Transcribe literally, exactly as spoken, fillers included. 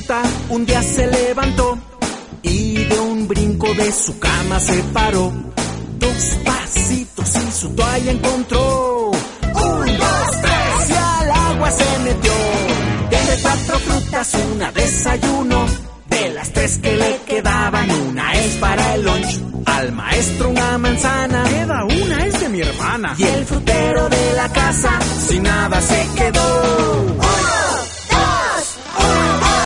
Cenicienta un día se levantó y de un brinco de su cama se paró. Dos pasitos y su toalla encontró. Un, dos, tres y al agua se metió. Tiene cuatro frutas, una desayuno. De las tres que le quedaban, una es para el lunch. Al maestro una manzana, queda una, es de mi hermana. Y el frutero de la casa sin nada se quedó. ¡Uno!